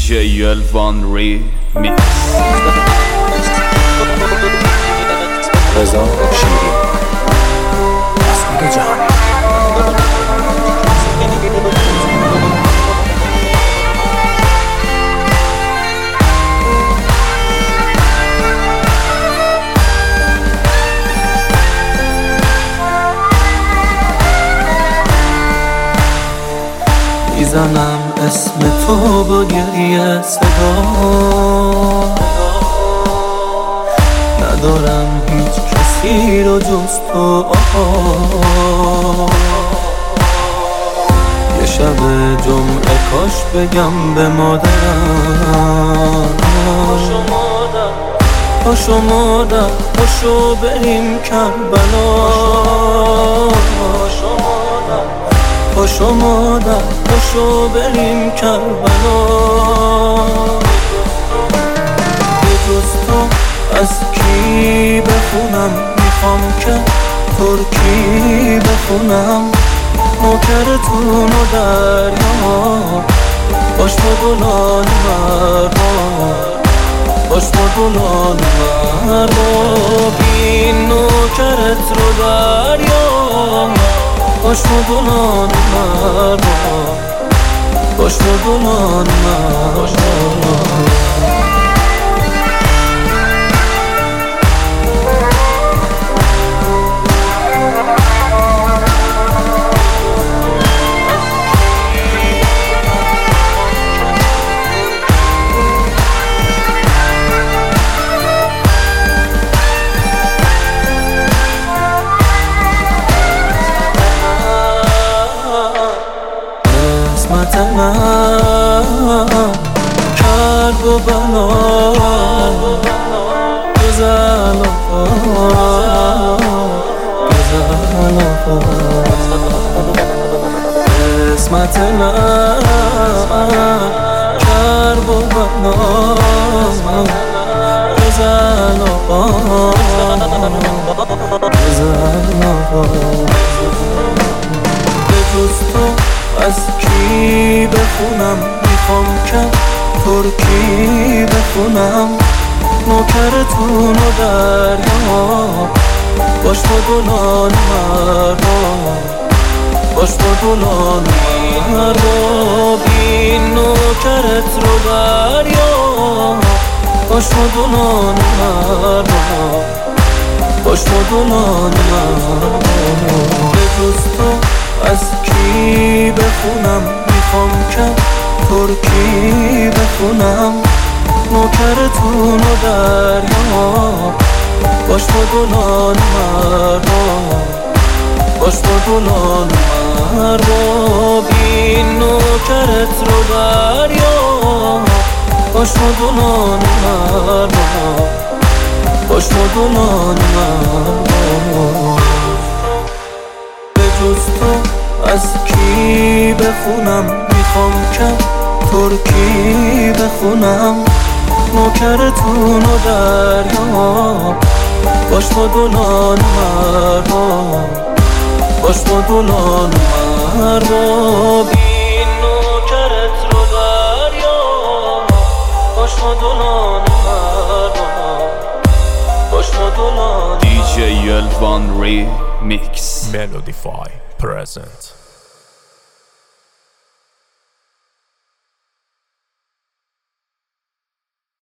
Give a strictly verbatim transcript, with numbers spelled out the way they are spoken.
جی الوان ریمیکس. رضا شیری اسمک جهان. میزنم اسم تو با گریه صدا، ندارم هیچ کسی رو جز تو. آها یه شب جمعه کاش بگم به مادرم پاشو مادر پاشو بریم کربلا، پاشو مادر پاشو بریم کربلا. به جز تو از کی بخونم، میخوام که ترکی بخونم. نوکرتون و دریا باش با گلان مرما، باش با گلان مرما. بین نوکرت رو دریا باش با گلان مرما، باش با گلان مرما. قسمت من کرب و بلا گزل و گزل و قسمت من کرب و بلا گزل و گزل و به جز تو از کی بخونم، میخوام که ترکی بخونم. نوکرتون و دریا باش با گلان مرما، باش با گلان مرما. بین نوکرت رو دریا باش با گلان مرما، باش با گلان مرما. به جز تو از کی بخونم، میخوام که ترکی بخونم. نوکرتون و دریا باش با گلان مرما، باش با گلان مرما. بین نوکرت رو دریا باش با گلان مرما، باش با گلان مرما. به جز تو از کی بخونم، میخوام که ترکی بخونم. نوکرتون و دریا باش با گلان مرما، باش با گلان مرما. بین نوکرت رو دریا باش با گلان مرما، باش با گلان. دی جی الوان ریمیکس. Melodify present.